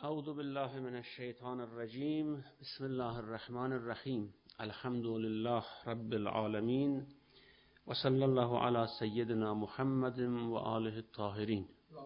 أعوذ بالله من الشيطان الرجيم بسم الله الرحمن الرحيم الحمد لله رب العالمين وصلى الله على سيدنا محمد وآله الطاهرين.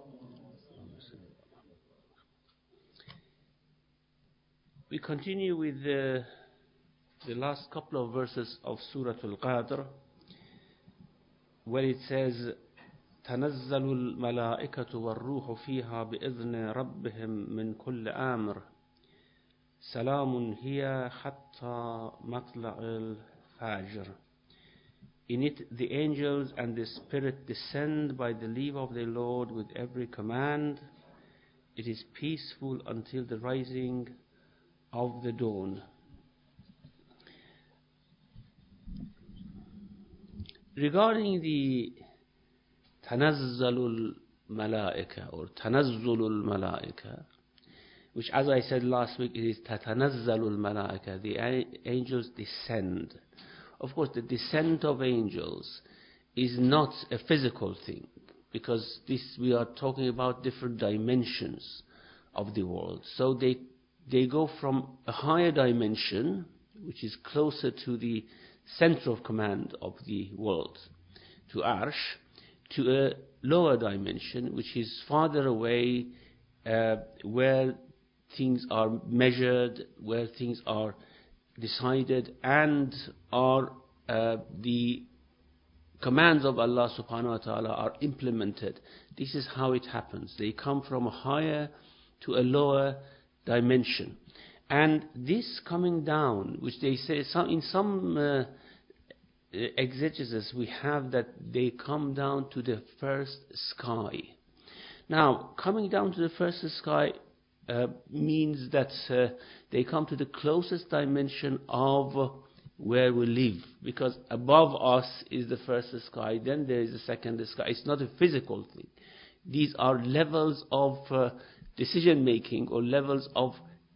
We continue with the last couple of verses of Surah Al-Qadr, where it says تنزل الملائكة والروح فيها بإذن ربهم من كل أمر سلام هي حتى مطلع الفجر. In it the angels and the Spirit descend by the leave of their Lord with every command. It is peaceful until the rising of the dawn. Regarding the Tanazzalul Malaika or Tanazzulul Malaika, which, as I said last week, it is Tatanazzalul Malaika, the angels descend. Of course, the descent of angels is not a physical thing, because this we are talking about different dimensions of the world. So they go from a higher dimension, which is closer to the center of command of the world, to Arsh, to a lower dimension, which is farther away, where things are measured, where things are decided, and are the commands of Allah subhanahu wa ta'ala are implemented. This is how it happens. They come from a higher to a lower dimension. And this coming down, which they say in some exegesis we have that they come down to the first sky. Now, coming down to the first sky means that they come to the closest dimension of where we live, because above us is the first sky, then there is the second sky. It's not a physical thing. These are levels of decision making, or levels of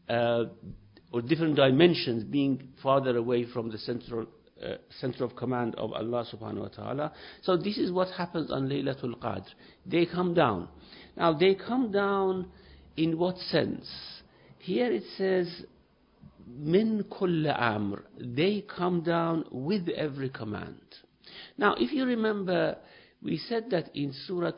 or different dimensions being farther away from the center of command of Allah subhanahu wa ta'ala. So this is what happens on Laylatul Qadr. They come down. Now they come down in what sense? Here it says min kull amr. They come down with every command. Now if you remember, we said that in Surah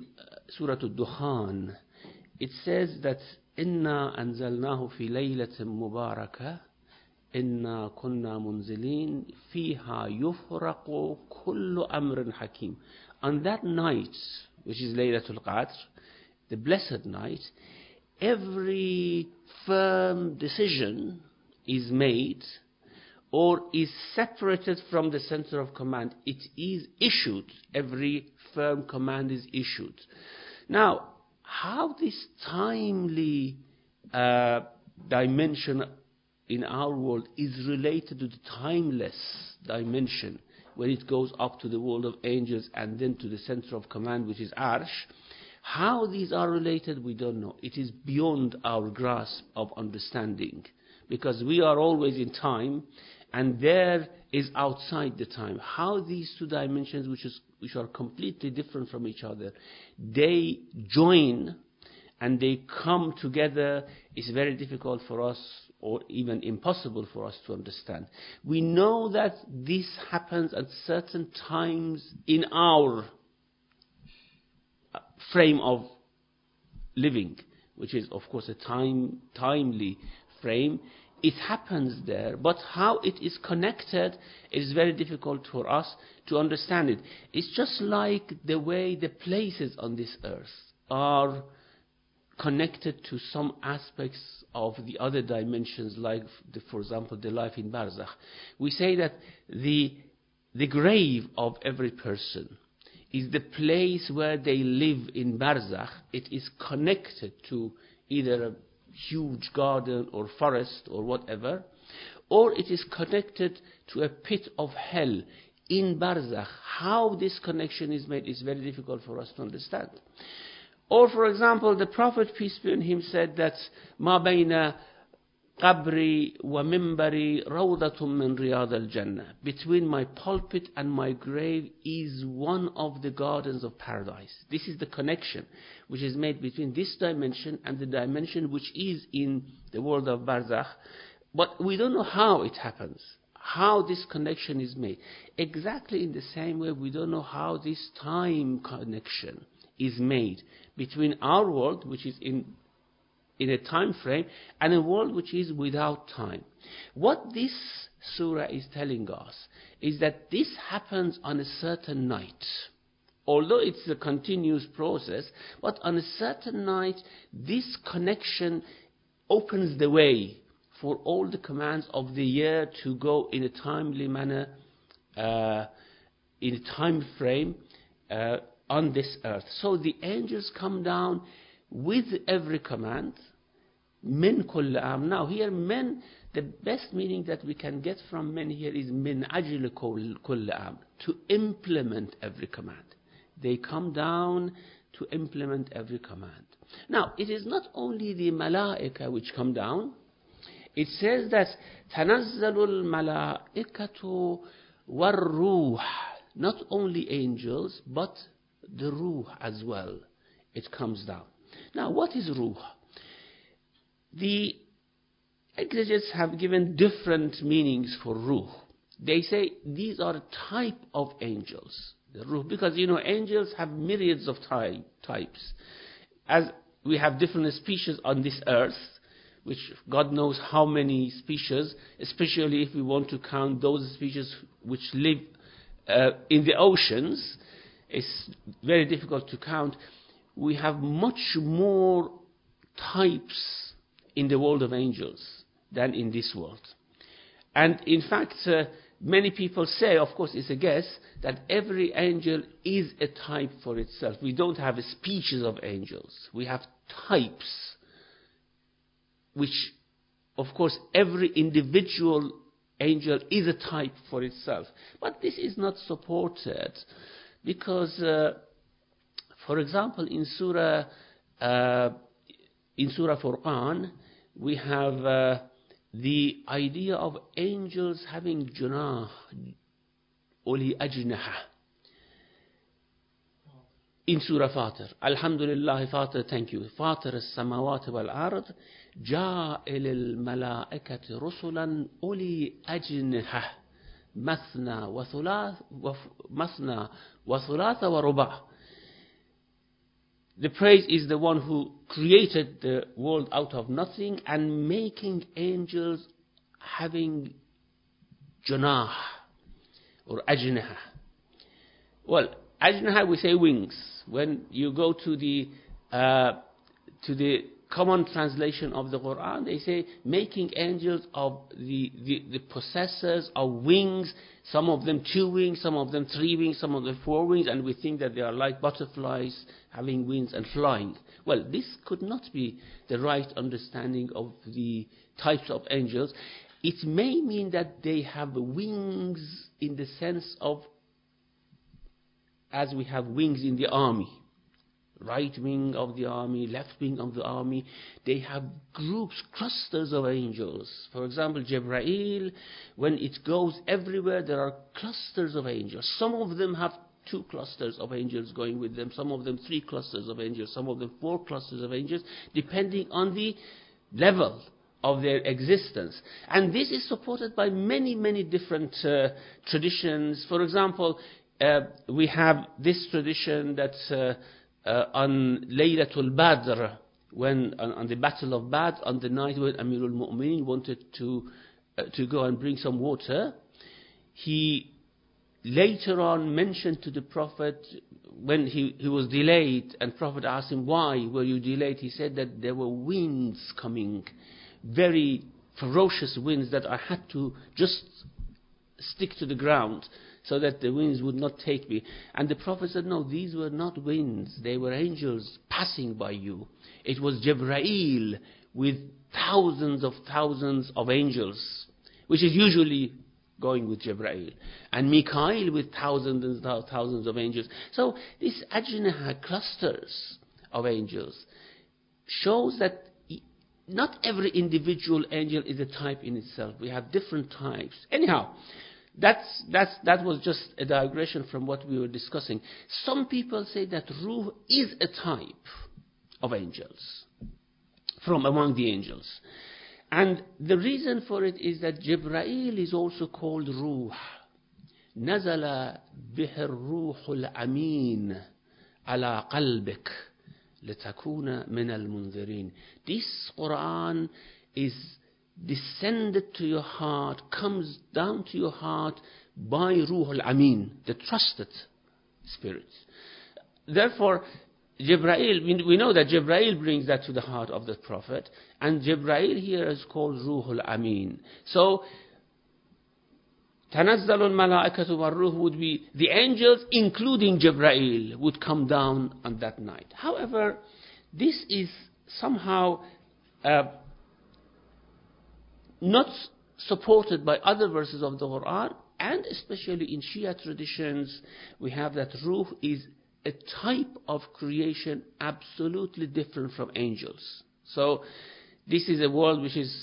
Al-Dukhan it says that inna anzalnahu fi laylatin mubarakah إِنَّا كُنَّا مُنزِلِينَ فِيهَا يُفْرَقُ كُلُّ أَمْرٍ حَكِيمٍ. On that night, which is Laylatul Qadr, the blessed night, every firm decision is made or is separated from the center of command. It is issued. Every firm command is issued. Now, how this timely dimension in our world is related to the timeless dimension, where it goes up to the world of angels and then to the center of command, which is Arsh. How these are related, we don't know. It is beyond our grasp of understanding, because we are always in time, and there is outside the time. How these two dimensions, which are completely different from each other, they join and they come together, is very difficult for us, or even impossible for us to understand. We know that this happens at certain times in our frame of living, which is of course a timely frame. It happens there, but how it is connected is very difficult for us to understand it. It's just like the way the places on this earth are connected to some aspects of the other dimensions, like, for example, the life in Barzakh. We say that the grave of every person is the place where they live in Barzakh. It is connected to either a huge garden or forest or whatever, or it is connected to a pit of hell in Barzakh. How this connection is made is very difficult for us to understand. Or, for example, the Prophet, peace be on him, said that مَا بَيْنَ قبري ومنبري روضة من رياض الجنة. Between my pulpit and my grave is one of the gardens of paradise. This is the connection which is made between this dimension and the dimension which is in the world of Barzakh. But we don't know how it happens, how this connection is made. Exactly in the same way we don't know how this time connection is made between our world, which is in a time frame, and a world which is without time. What this surah is telling us is that this happens on a certain night. Although it's a continuous process, but on a certain night, this connection opens the way for all the commands of the year to go in a timely manner, in a time frame on this earth. So the angels come down with every command. Min kull am. Now here, min, the best meaning that we can get from min here is min ajli kull am, to implement every command. They come down to implement every command. Now, it is not only the malaika which come down. It says that tanazzalul malaikatu war-ruh. Not only angels, but the ruh as well. It comes down. Now, what is ruh? The exegetes have given different meanings for ruh. They say these are a type of angels. The ruh, because angels have myriads of types. As we have different species on this earth, which God knows how many species, especially if we want to count those species which live in the oceans, it's very difficult to count. We have much more types in the world of angels than in this world. And in fact, many people say, of course it's a guess, that every angel is a type for itself. We don't have a species of angels. We have types, which, of course, every individual angel is a type for itself. But this is not supported because, for example, in Surah Furqan, we have the idea of angels having junah, uli ajnaha. In Surah Fatir, Alhamdulillah, Fatir, thank you. Fatir as-samawati wal-ard, ja'il al-malaikati rusulan uli ajnaha, mathna wa thulatha wa ruba'. The praise is the one who created the world out of nothing and making angels having junah or ajnaha. Well, ajnaha we say wings. When you go to the common translation of the Quran, they say making angels of the possessors of wings, some of them 2 wings, some of them 3 wings, some of them 4 wings, and we think that they are like butterflies having wings and flying. Well, this could not be the right understanding of the types of angels. It may mean that they have wings in the sense of, as we have wings in the army. Right wing of the army, left wing of the army, they have groups, clusters of angels. For example, Jibreel, when it goes everywhere, there are clusters of angels. Some of them have 2 clusters of angels going with them, some of them 3 clusters of angels, some of them 4 clusters of angels, depending on the level of their existence. And this is supported by many, many different traditions. For example, we have this tradition that on Laylatul Badr, when on the Battle of Badr, on the night when Amirul Mu'mineen wanted to go and bring some water, he later on mentioned to the Prophet, when he was delayed, and Prophet asked him, why were you delayed? He said that there were winds coming, very ferocious winds, that I had to just stick to the ground so that the winds would not take me. And the Prophet said, no, these were not winds, they were angels passing by you. It was Jibreel with thousands of angels, which is usually going with Jibreel, and Mikael with thousands and thousands of angels. So this ajnaha, clusters of angels, shows that not every individual angel is a type in itself. We have different types. Anyhow, that was just a digression from what we were discussing. Some people say that Ruh is a type of angels, from among the angels. And the reason for it is that Jibreel is also called Ruh. نزل به الروح الأمين على قلبك لتكون من المنذرين. This Quran is descended to your heart, comes down to your heart by Ruh al-Amin, the trusted spirit. Therefore, Jibreel, we know that Jibreel brings that to the heart of the Prophet, and Jibreel here is called Ruh al-Amin. So, تنزل الملائكة والروح would be the angels, including Jibreel, would come down on that night. However, this is somehow not supported by other verses of the Quran, and especially in Shia traditions, we have that Ruh is a type of creation absolutely different from angels. So, this is a world which is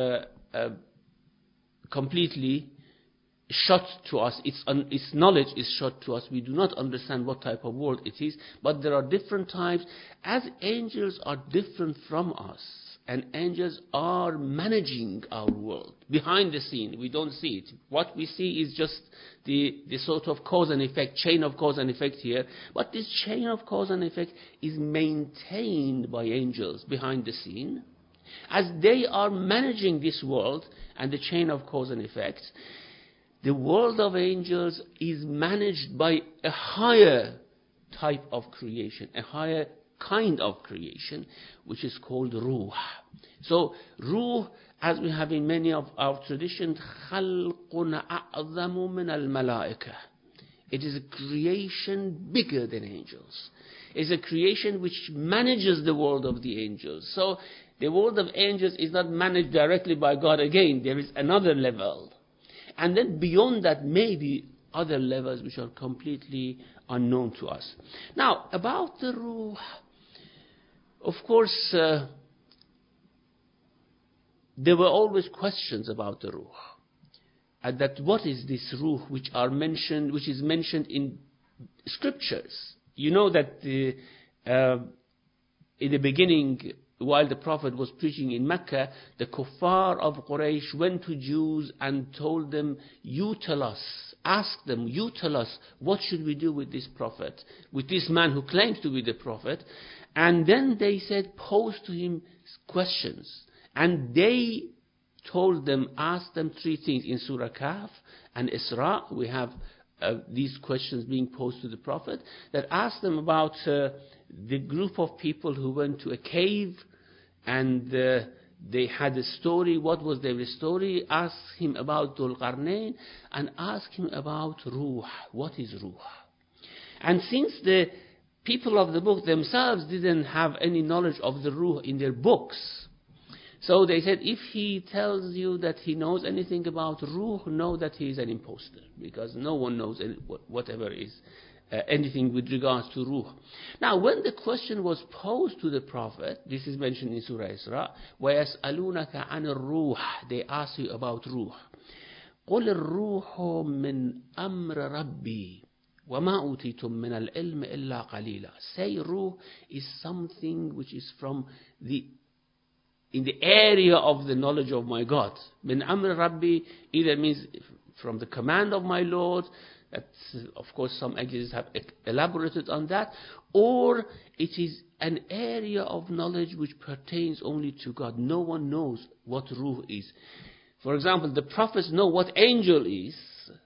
completely shut to us. Its knowledge is shut to us. We do not understand what type of world it is, but there are different types. As angels are different from us, and angels are managing our world behind the scene. We don't see it. What we see is just the sort of cause and effect, chain of cause and effect here. But this chain of cause and effect is maintained by angels behind the scene. As they are managing this world and the chain of cause and effect, the world of angels is managed by a higher type of creation, a higher kind of creation, which is called Ruh. So, Ruh, as we have in many of our traditions, خَلْقٌ أَعْظَمُ مِنَ الْمَلَائِكَةِ. It is a creation bigger than angels. It's a creation which manages the world of the angels. So, the world of angels is not managed directly by God again. There is another level. And then beyond that, maybe other levels which are completely unknown to us. Now, about the Ruh, of course, there were always questions about the Ruh. And that what is this Ruh which is mentioned in scriptures? You know that in the beginning, while the Prophet was preaching in Mecca, the kuffar of Quraysh went to Jews and told them, you tell us, ask them, you tell us, what should we do with this Prophet, with this man who claims to be the Prophet? And then they said, pose to him questions. And they told them, ask them three things. In Surah Kahf and Isra, we have these questions being posed to the Prophet, that asked them about the group of people who went to a cave and they had a story. What was their story? Ask him about Dhul Qarnayn and ask him about Ruh. What is Ruh? And since the people of the book themselves didn't have any knowledge of the Ruh in their books, so they said, if he tells you that he knows anything about Ruh, know that he is an impostor, because no one knows whatever is anything with regards to Ruh. Now, when the question was posed to the Prophet, this is mentioned in Surah Isra, وَيَسْأَلُونَكَ عَنِ الرُّوحِ, they ask you about Ruh. قُلِ الرُّوحُ مِنْ أَمْرِ رَبِّي وَمَا أُوتِيتُم مِّنَ الْعِلْمِ إِلَّا قَلِيلًا. Say Ruh is something which is from in the area of the knowledge of my God. Min Amr Rabbi either means from the command of my Lord. That's, of course, some exegetes have elaborated on that. Or it is an area of knowledge which pertains only to God. No one knows what Ruh is. For example, the prophets know what angel is,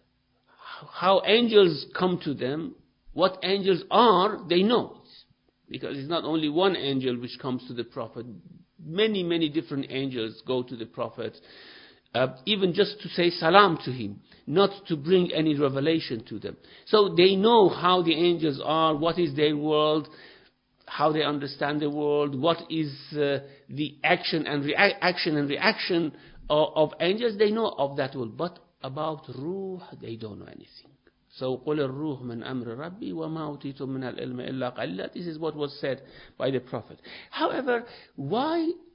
how angels come to them, what angels are, they know it. Because it's not only one angel which comes to the Prophet. Many, many different angels go to the Prophet, even just to say salam to him, not to bring any revelation to them. So they know how the angels are, what is their world, how they understand the world, what is the action and reaction of angels. They know of that world. But about Ruh, they don't know anything. So, قُلِ الرُّوحُ مِنْ أَمْرِ رَبِّي وَمَا أُوتِيتُم مِّنَ الْعِلْمِ إِلَّا قَلِيلًا. This is what was said by the Prophet. However, why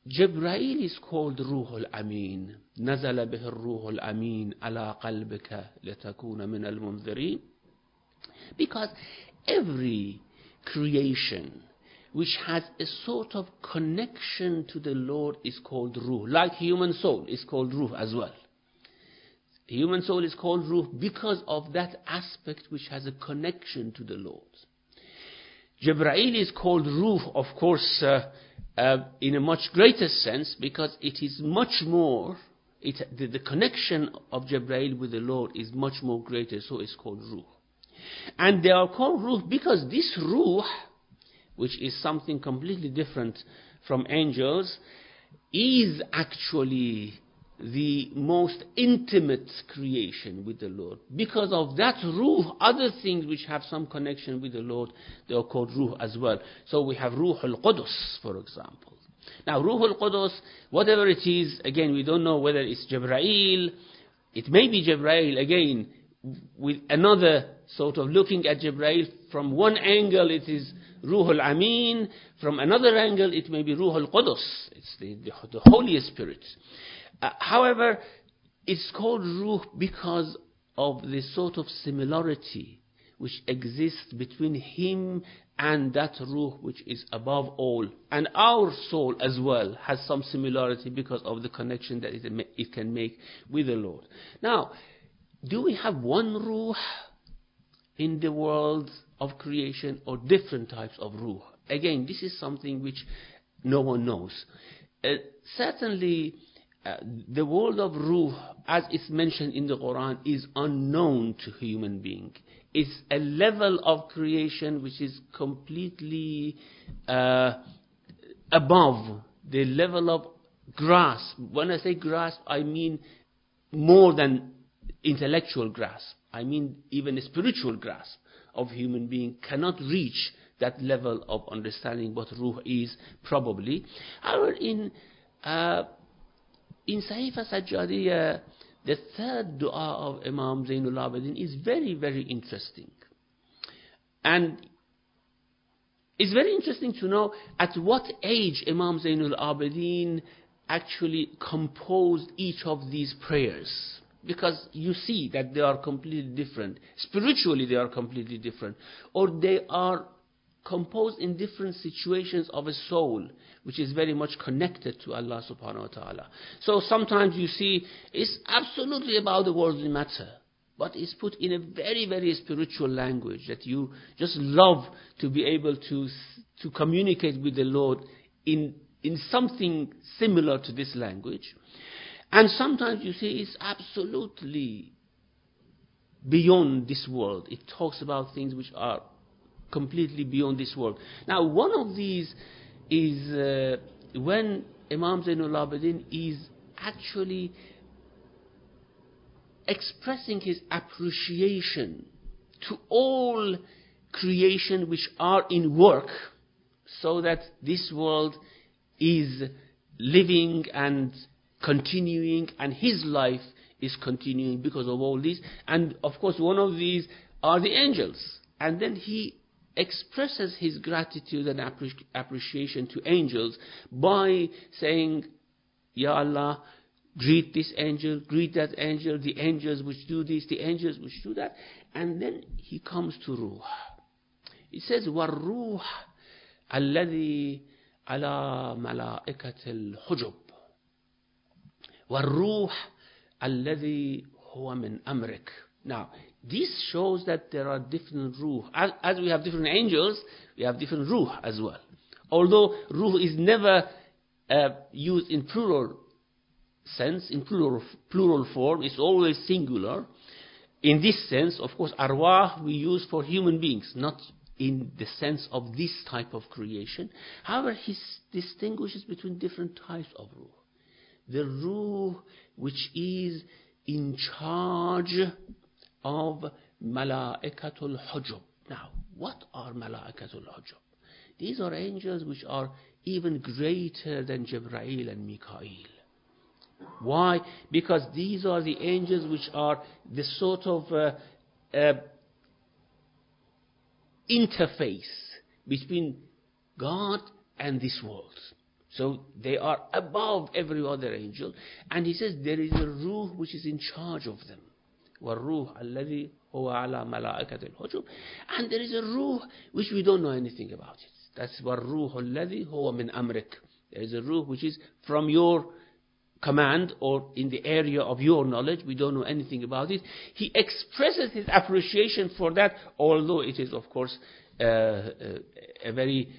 Jibreel is called Ruh al-Amin. نزل به الروح الأمين على قلبك لتكون من المنذرين. Because every creation which has a sort of connection to the Lord is called Ruh. Like human soul is called Ruh as well. Human soul is called Ruh because of that aspect which has a connection to the Lord. Jibreel is called Ruh, of course, in a much greater sense, because it is much more, the connection of Jibreel with the Lord is much more greater, so it's called Ruh. And they are called Ruh because this Ruh, which is something completely different from angels, is actually the most intimate creation with the Lord. Because of that Ruh, other things which have some connection with the Lord, they are called Ruh as well. So we have Ruh al-Qudus, for example. Now Ruh al-Qudus, whatever it is, again, we don't know whether it's Jibreel. It may be Jibreel, again, with another sort of looking at Jibreel. From one angle it is Ruh al-Amin, from another angle it may be Ruh al-Qudus. It's the Holy Spirit. However, it's called Ruh because of the sort of similarity which exists between him and that Ruh which is above all. And our soul as well has some similarity because of the connection that it can make with the Lord. Now, do we have one Ruh in the world of creation or different types of Ruh? Again, this is something which no one knows. Certainly, the world of Ruh, as it's mentioned in the Quran, is unknown to human being. It's a level of creation which is completely above the level of grasp. When I say grasp, I mean more than intellectual grasp. I mean even a spiritual grasp of human being cannot reach that level of understanding what Ruh is, probably. However, in Sahifa Sajjadiyya, the third dua of Imam Zainul Abidin is very, very interesting. And it's very interesting to know at what age Imam Zainul Abidin actually composed each of these prayers. Because you see that they are completely different. Spiritually they are completely different. Or they are composed in different situations of a soul, which is very much connected to Allah subhanahu wa ta'ala. So sometimes you see it's absolutely about the worldly matter, but it's put in a very, very spiritual language that you just love to be able to communicate with the Lord in something similar to this language. And sometimes you see it's absolutely beyond this world. It talks about things which are completely beyond this world. Now, one of these is when Imam Zainul Abidin is actually expressing his appreciation to all creation which are in work, so that this world is living and continuing, and his life is continuing because of all these. And of course, one of these are the angels. And then he expresses his gratitude and appreciation to angels by saying, Ya Allah, greet this angel, greet that angel, the angels which do this, the angels which do that. And then he comes to Ruh. He says, وَالْرُوحَ الَّذِي عَلَى مَلَائِكَةِ الْحُجُبِ وَالْرُوحَ الَّذِي هُوَ مِنْ أَمْرِكَ. Now, this shows that there are different Ruh. As we have different angels, we have different Ruh as well. Although Ruh is never used in plural sense, in plural form, it's always singular. In this sense, of course, arwah we use for human beings, not in the sense of this type of creation. However, he distinguishes between different types of Ruh. The Ruh which is in charge of Malaikatul Hujub. Now, what are Malaikatul Hujub? These are angels which are even greater than Jibreel and Mikael. Why? Because these are the angels which are the sort of interface between God and this world. So they are above every other angel. And he says there is a ruh which is in charge of them. وَالْرُوحَ الَّذِي هُوَ عَلَى مَلَائِكَةِ الْحُجُبِ. And there is a ruh which we don't know anything about it. That's وَالْرُوحُ الَّذِي هُوَ مِنْ أَمْرِكَ. There is a ruh which is from your command or in the area of your knowledge. We don't know anything about it. He expresses his appreciation for that, although it is, of course, a very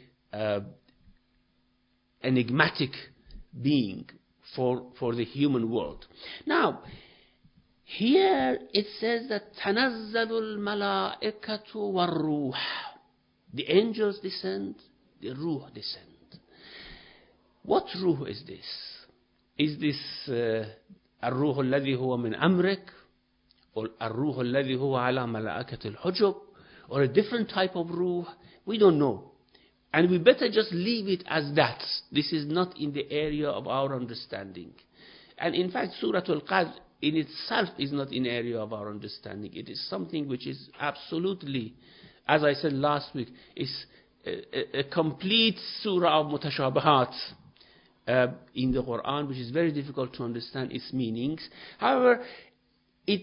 enigmatic being for the human world. Now, here it says that تَنَزَّلُ الْمَلَائِكَةُ وَالرُّوحُ. The angels descend, the ruh descend. What ruh is this? Is this الروح الذي هو من أمرك, or الروح الذي هو على ملائكة الحجب, or a different type of ruh? We don't know. And we better just leave it as that. This is not in the area of our understanding. And in fact, Surah Al-Qadr in itself is not in the area of our understanding. It is something which is absolutely, as I said last week, is a complete surah of mutashabahat in the Quran, which is very difficult to understand its meanings. However, it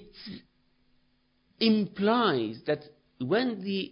implies that when the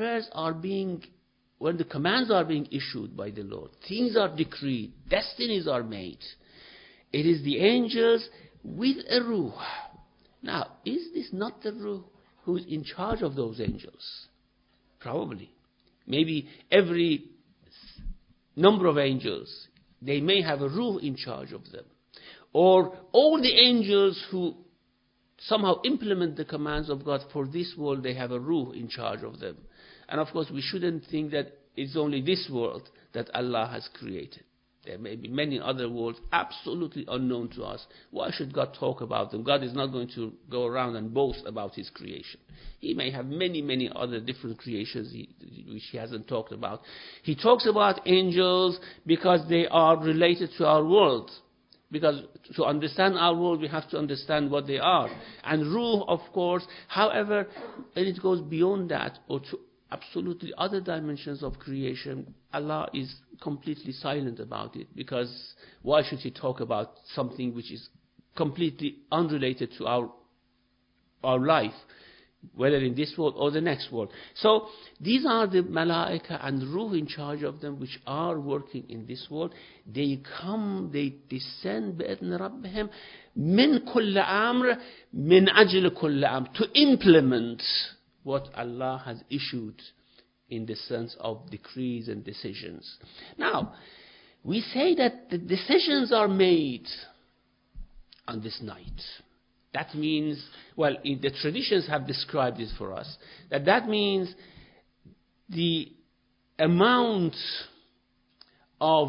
commands are being issued by the Lord, things are decreed, destinies are made, it is the angels with a ruh. Now, is this not the ruh who is in charge of those angels? Probably. Maybe every number of angels, they may have a ruh in charge of them. Or all the angels who somehow implement the commands of God for this world, they have a ruh in charge of them. And of course, we shouldn't think that it's only this world that Allah has created. There may be many other worlds absolutely unknown to us. Why should God talk about them? God is not going to go around and boast about His creation. He may have many, many other different creations which He hasn't talked about. He talks about angels because they are related to our world. Because to understand our world, we have to understand what they are. And ruh, of course, however, when it goes beyond that, or to absolutely other dimensions of creation, Allah is completely silent about it, because why should He talk about something which is completely unrelated to our life, whether in this world or the next world? So these are the malaika and ruh in charge of them, which are working in this world. They come, they descend بإذن ربهم من كل أمر من أجل كل أمر, to implement what Allah has issued in the sense of decrees and decisions. Now, we say that the decisions are made on this night. That means, well, the traditions have described it for us, that means the amount of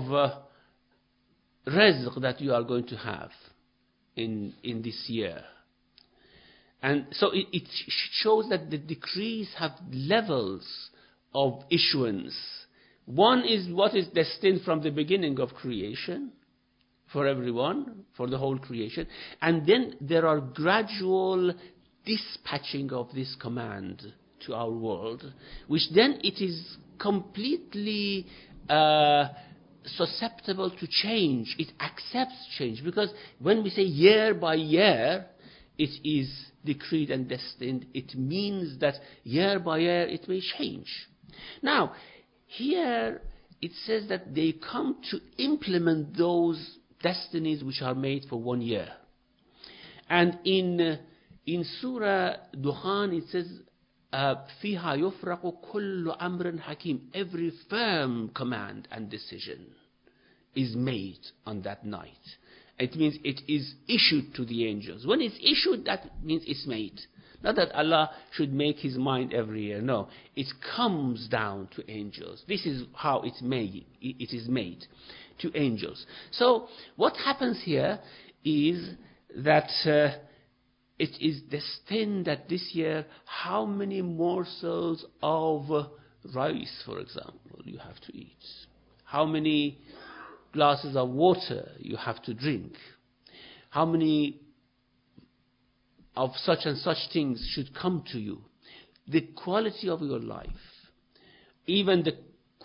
rizq that you are going to have in this year. And so it shows that the decrees have levels of issuance. One is what is destined from the beginning of creation for everyone, for the whole creation. And then there are gradual dispatching of this command to our world, which then it is completely susceptible to change. It accepts change, because when we say year by year, it is decreed and destined. It means that year by year it may change. Now, here it says that they come to implement those destinies which are made for 1 year. And in Surah Dukhan it says, فِيهَا يُفْرَقُ كُلُّ أَمْرٍ حَكِيمٍ. Every firm command and decision is made on that night. It means it is issued to the angels. When it's issued, that means it's made. Not that Allah should make His mind every year. No, it comes down to angels. This is how it's made. It is made to angels. So what happens here is that it is destined that this year, how many morsels of rice, for example, you have to eat? How many glasses of water you have to drink? How many of such and such things should come to you? The quality of your life, even the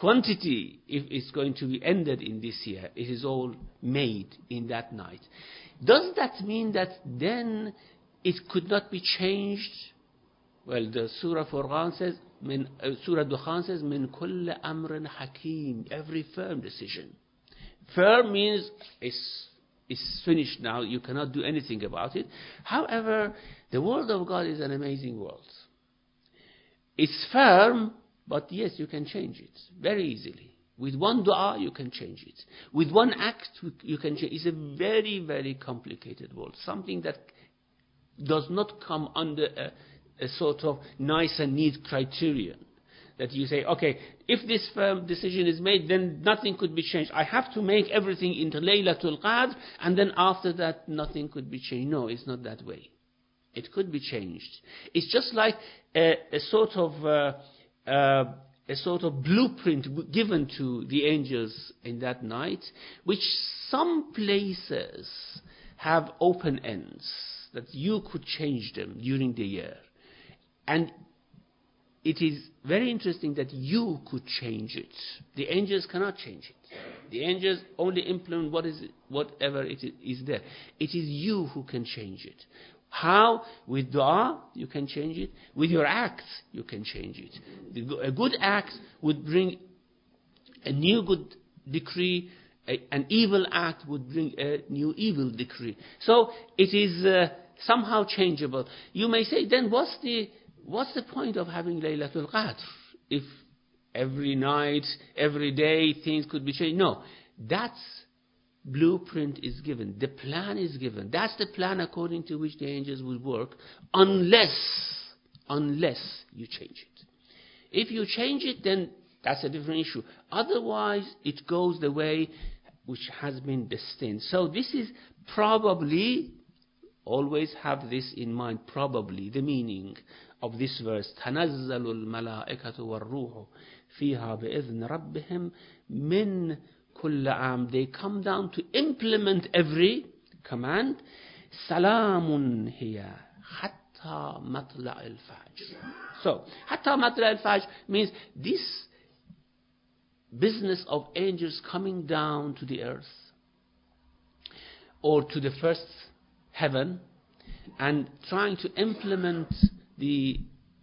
quantity, if it's going to be ended in this year, it is all made in that night. Does that mean that then it could not be changed? Well, the Surah Furqan says, Surah Dukhan says, "Min kulli amrin hakim," every firm decision. Firm means it's finished now, you cannot do anything about it. However, the word of God is an amazing word. It's firm, but yes, you can change it very easily. With one dua, you can change it. With one act, you can change it. It's a very, very complicated word. Something that does not come under a sort of nice and neat criterion. That you say, okay, if this firm decision is made, then nothing could be changed. I have to make everything into Laylatul Qadr, and then after that, nothing could be changed. No, it's not that way. It could be changed. It's just like a sort of blueprint given to the angels in that night, which some places have open ends, that you could change them during the year. And it is very interesting that you could change it. The angels cannot change it. The angels only implement whatever it is there. It is you who can change it. How? With dua, you can change it. With your acts, you can change it. A good act would bring a new good decree. An evil act would bring a new evil decree. So it is somehow changeable. You may say, then what's the point of having Laylatul Qadr? If every night, every day, things could be changed. No, that's blueprint is given. The plan is given. That's the plan according to which the angels will work, unless you change it. If you change it, then that's a different issue. Otherwise, it goes the way which has been destined. So this is probably, always have this in mind, probably the meaning of this verse. تَنَزَّلُ الْمَلَائِكَةُ وَالرُّوحُ فِيهَا بِإِذْنِ رَبِّهِمْ مِنْ كُلِّ عَامٍ. They come down to implement every command. سَلَامٌ هِيَ حَتَّى مَطْلَعِ الْفَجْرِ. So, حَتَّى مَطْلَعِ الْفَجْرِ means this business of angels coming down to the earth or to the first heaven and trying to implement the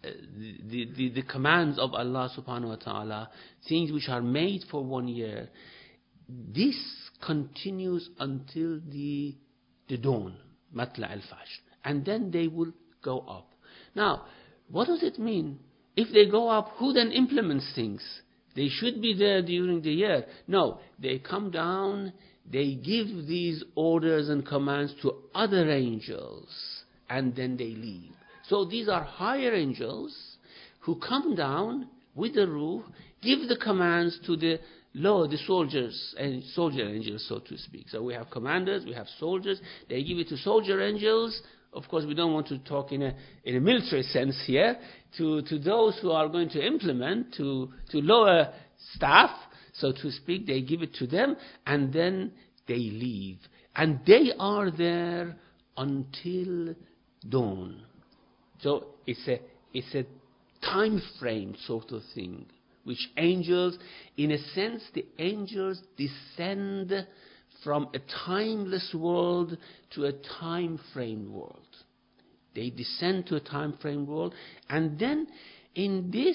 commands of Allah subhanahu wa ta'ala, things which are made for 1 year, this continues until the dawn, matla al-fajr, and then they will go up. Now, what does it mean? If they go up, who then implements things? They should be there during the year. No, they come down, they give these orders and commands to other angels, and then they leave. So these are higher angels who come down with the ruh, give the commands to the soldiers and soldier angels, so to speak. So we have commanders, we have soldiers. They give it to soldier angels. Of course, we don't want to talk in a military sense here. To those who are going to implement, to lower staff, so to speak, they give it to them, and then they leave. And they are there until dawn. So it's a time frame sort of thing, which angels, in a sense, the angels descend from a timeless world to a time frame world. They descend to a time frame world, and then in this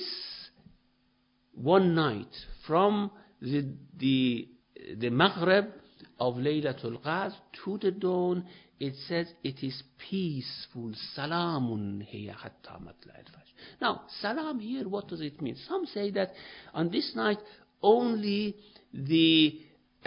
one night, from the Maghrib of Laylatul Qadr to the dawn, it says it is peaceful. Salamun hiya hatta matla al-fajr. Now, salam here, what does it mean? Some say that on this night only the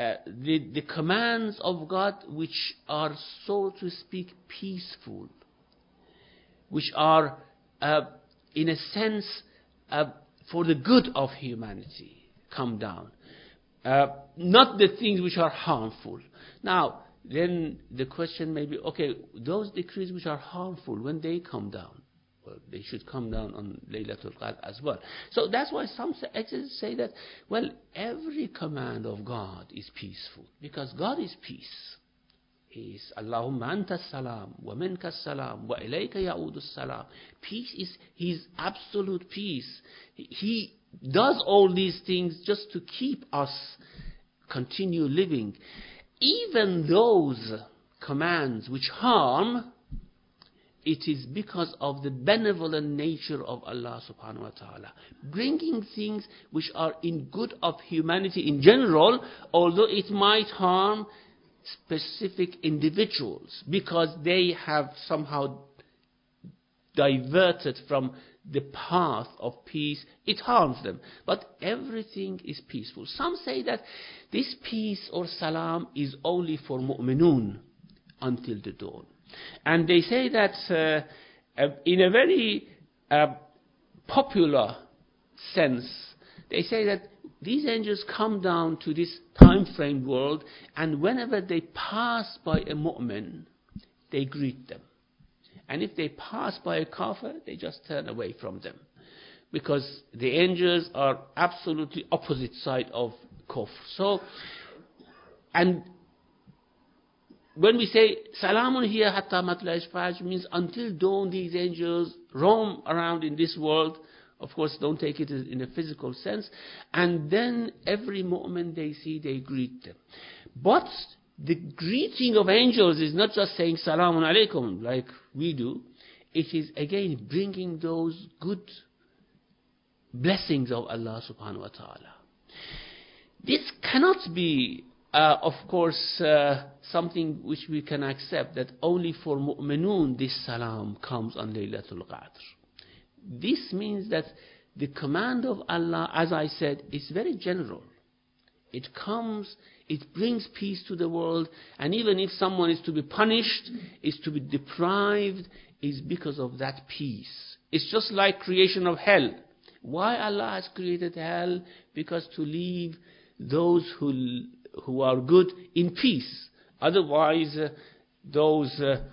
commands of God, which are, so to speak, peaceful, which are, in a sense, for the good of humanity, come down. Not the things which are harmful. Now, then the question may be, okay, those decrees which are harmful, when they come down, well, they should come down on Laylatul Qadr as well. So that's why some experts say that, well, every command of God is peaceful, because God is peace. He is Allahumma anta salam, wa minka salam, wa ilayka ya'udu salam. Peace is His absolute peace. He does all these things just to keep us continue living. Even those commands which harm, it is because of the benevolent nature of Allah subhanahu wa ta'ala. Bringing things which are in good of humanity in general, although it might harm specific individuals, because they have somehow diverted from the path of peace, it harms them. But everything is peaceful. Some say that this peace or salam is only for mu'minun until the dawn. And they say that in a very popular sense, they say that these angels come down to this time-frame world, and whenever they pass by a mu'min, they greet them. And if they pass by a kafir, they just turn away from them. Because the angels are absolutely opposite side of kufr. So, and when we say salamun hiya hatta matla'il fajr, means until dawn these angels roam around in this world. Of course, don't take it in a physical sense. And then every moment they see, they greet them. But the greeting of angels is not just saying salamun alaikum like we do. It is again bringing those good blessings of Allah subhanahu wa ta'ala. This cannot be of course something which we can accept, that only for mu'minun this salam comes on Laylatul Qadr. This means that the command of Allah, as I said, is very general. It comes, it brings peace to the world, and even if someone is to be punished, is to be deprived, is because of that peace. It's just like creation of hell. Why Allah has created hell? Because to leave those who are good in peace. Otherwise, those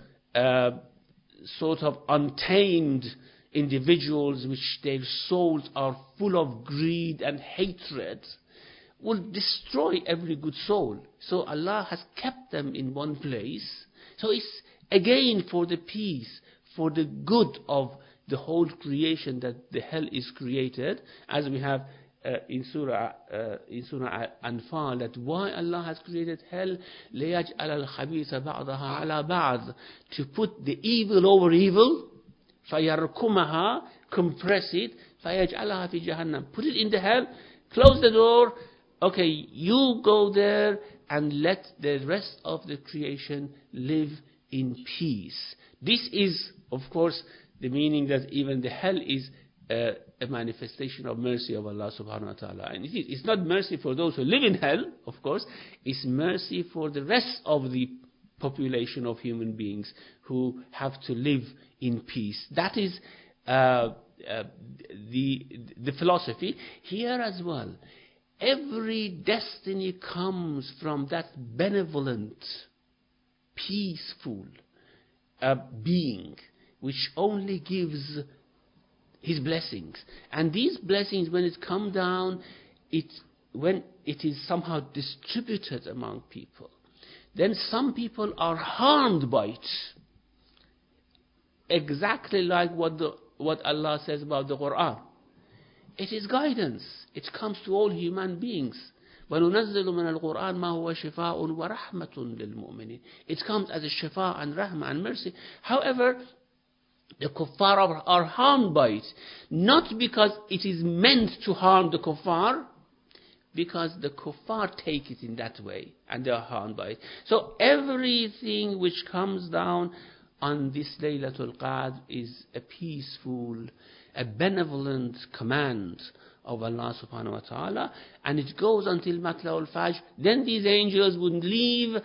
sort of untamed individuals which their souls are full of greed and hatred will destroy every good soul. So Allah has kept them in one place. So it's again for the peace, for the good of the whole creation that the hell is created, as we have in Surah Anfal, that why Allah has created hell, لِيَجْعَلَ الْخَبِيثَ بَعْضَهَا عَلَى بَعْضٍ, to put the evil over evil, فَيَرْكُمَهَا, compress it, فَيَجْعَلَهَا فِي جَهَنَّمْ, put it in the hell, close the door, okay, you go there and let the rest of the creation live in peace. This is, of course, the meaning that even the hell is a manifestation of mercy of Allah subhanahu wa ta'ala. And it's not mercy for those who live in hell, of course, it's mercy for the rest of the population of human beings who have to live in peace. That is the philosophy. Here as well, every destiny comes from that benevolent, peaceful being, which only gives his blessings. And these blessings, when it come down, when it is somehow distributed among people, then some people are harmed by it. Exactly like what Allah says about the Quran. It is guidance. It comes to all human beings. وَنُنَزِّلُ مِنَ الْقُرْآنِ مَا هُوَ شِفَاءٌ وَرَحْمَةٌ لِلْمُؤْمِنِينَ. It comes as a shifa and rahmah and mercy. However, the kuffar are harmed by it. Not because it is meant to harm the kuffar, because the kuffar take it in that way and they are harmed by it. So everything which comes down on this Laylatul Qadr is a peaceful, a benevolent command of Allah subhanahu wa ta'ala, and it goes until Matla'ul Fajr. Then these angels would leave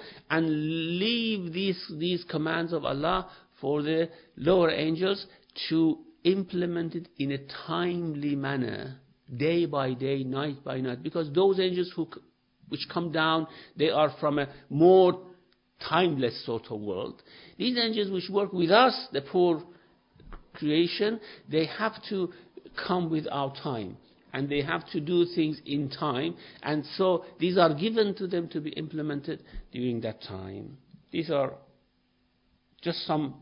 these commands of Allah for the lower angels to implement it in a timely manner, day by day, night by night, because those angels which come down, they are from a more timeless sort of world. These angels which work with us, the poor creation, they have to come with our time, and they have to do things in time, and so these are given to them to be implemented during that time. These are just some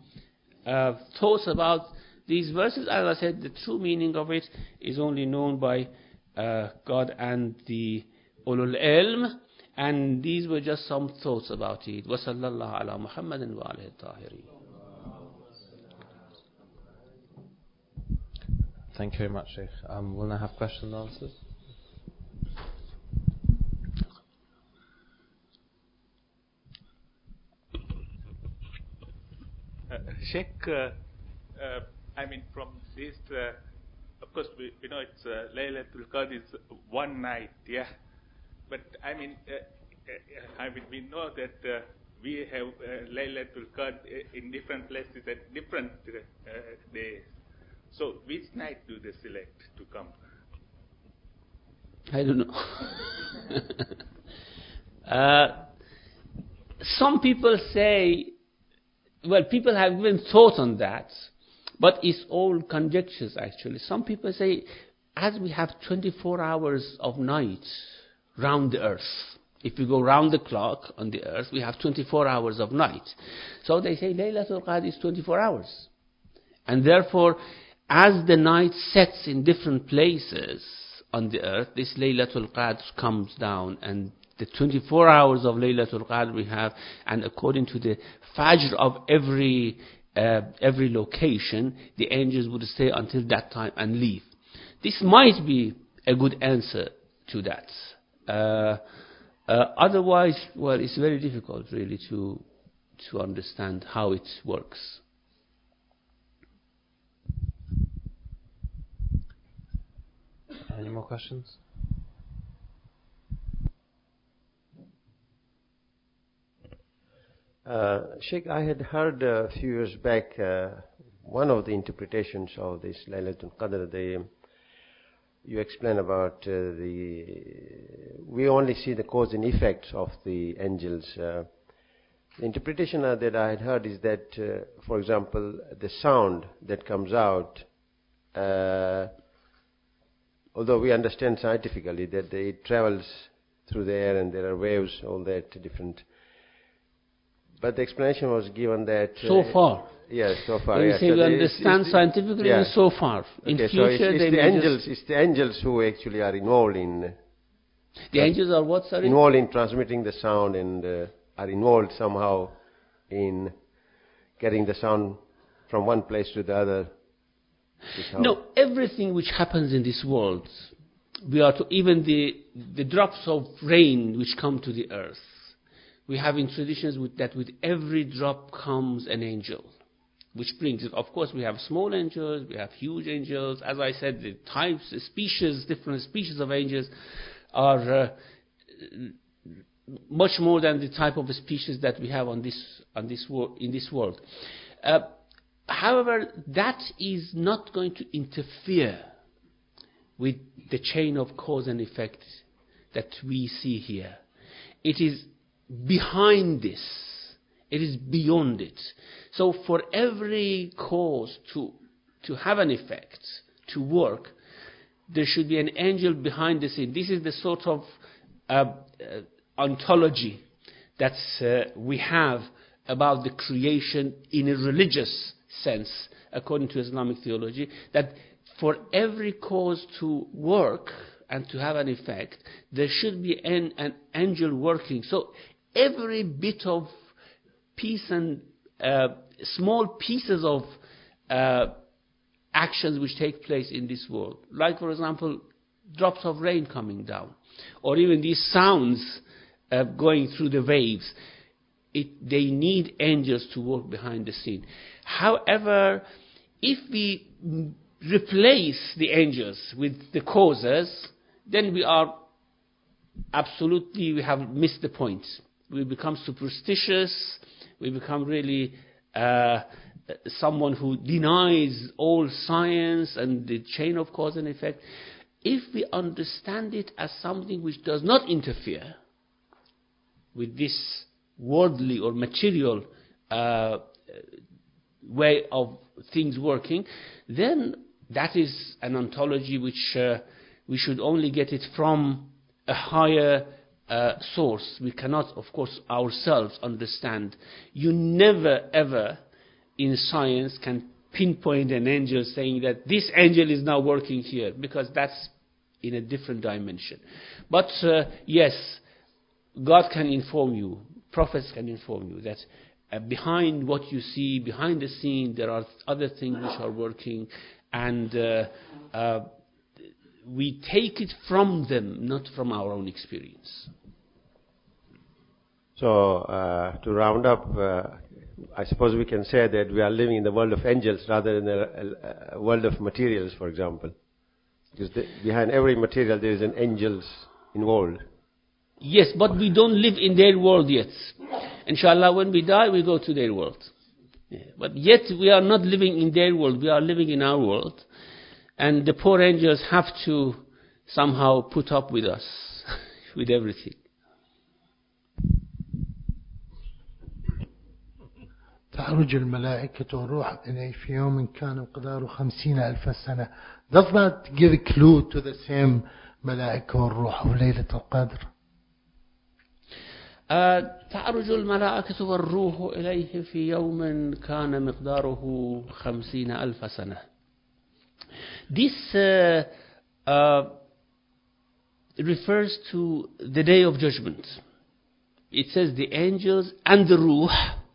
thoughts about these verses. As I said, the true meaning of it is only known by God and the ulul ilm, and these were just some thoughts about it. Wa sallallahu ala Muhammadin wa alihi tahirin. Thank you very much, Sheikh. We'll now have questions and answers. Sheikh, I mean, from this, of course, we know it's Laylatul Qadr is one night, yeah. But I mean, we know that we have Laylatul Qadr in different places at different days. So, which night do they select to come? I don't know. Some people say, well, people have even thought on that, but it's all conjectures actually. Some people say, as we have 24 hours of night round the earth, if we go round the clock on the earth, we have 24 hours of night. So they say Laylatul Qadr is 24 hours. And therefore, as the night sets in different places on the earth, this Laylatul Qadr comes down, and the 24 hours of Laylatul Qadr we have, and according to the Fajr of every location, the angels would stay until that time and leave. This might be a good answer to that. Otherwise, well, it's very difficult really to understand how it works. Any more questions? Sheikh, I had heard a few years back one of the interpretations of this Laylatul Qadr. You explain about we only see the cause and effects of the angels. The interpretation that I had heard is that, for example, the sound that comes out, although we understand scientifically that it travels through the air and there are waves, all that different. But the explanation was given that... so far. Yes, so far. When you yes. say So we understand scientifically, yeah. so far. In okay, future, so they it's the angels who actually are involved in... The angels are what, sorry? Involved in transmitting the sound and are involved somehow in getting the sound from one place to the other. No, everything which happens in this world, even the drops of rain which come to the earth, we have in traditions that with every drop comes an angel, which brings it. Of course, we have small angels, we have huge angels. As I said, the types, different species of angels are much more than the type of species that we have in this world. However, that is not going to interfere with the chain of cause and effect that we see here. It is behind this. It is beyond it. So for every cause to have an effect, to work, there should be an angel behind the scene. This is the sort of ontology that we have about the creation in a religious sense, according to Islamic theology, that for every cause to work and to have an effect, there should be an angel working. So every bit of piece and small pieces of actions which take place in this world, like for example drops of rain coming down, or even these sounds going through the waves, they need angels to work behind the scene. However, if we replace the angels with the causes, then we have missed the point. We become superstitious, we become really someone who denies all science and the chain of cause and effect. If we understand it as something which does not interfere with this worldly or material way of things working, then that is an ontology which we should only get it from a higher source. We cannot, of course, ourselves understand. You never ever in science can pinpoint an angel saying that this angel is now working here, because that's in a different dimension. But yes, God can inform you, prophets can inform you that behind what you see, behind the scene, there are other things which are working, and we take it from them, not from our own experience. So, to round up, I suppose we can say that we are living in the world of angels rather than a world of materials, for example. Because behind every material there is an angels involved. Yes, but we don't live in their world yet. Inshallah, when we die, we go to their world. Yeah. But yet we are not living in their world, we are living in our world. And the poor angels have to somehow put up with us, with everything. تعرج الملائكة والروح إليه في يوم كان مقداره 50,000 سنة. Does that give a clue to the same ملائكة والروح of ليلة القدر? تعرج الملائكة والروح إليه في يوم كان مقداره 50,000 سنة. This refers to the day of judgment. It says the angels and the ruh,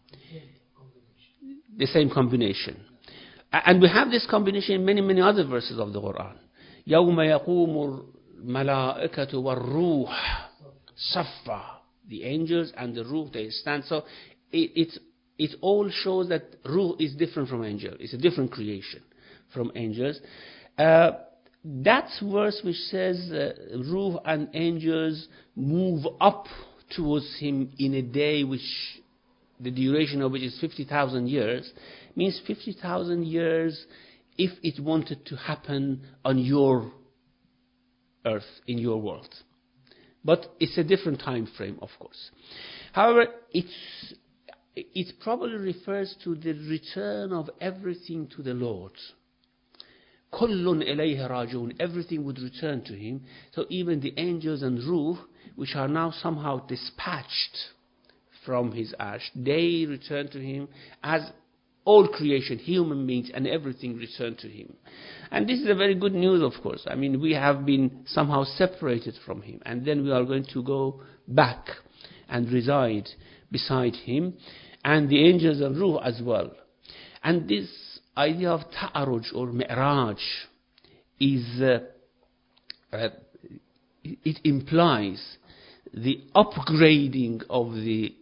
the same combination. And we have this combination in many, many other verses of the Quran. يوم يقوم الملائكة والروح صفا. The angels and the ruh, they stand. So it all shows that ruh is different from angel. It's a different creation from angels. That verse which says ruh and angels move up towards him in a day which the duration of which is 50,000 years, means 50,000 years if it wanted to happen on your earth, in your world. But it's a different time frame, of course. However, it probably refers to the return of everything to the Lord. كُلٌّ إِلَيْهِ رَاجِعُونَ. Everything would return to him. So even the angels and ruh, which are now somehow dispatched from his ash, they return to him as all creation, human beings and everything return to him. And this is a very good news, of course. I mean, we have been somehow separated from him, and then we are going to go back and reside beside him, and the angels and ruh as well. And this idea of ta'aruj or mi'raj is, it implies the upgrading of the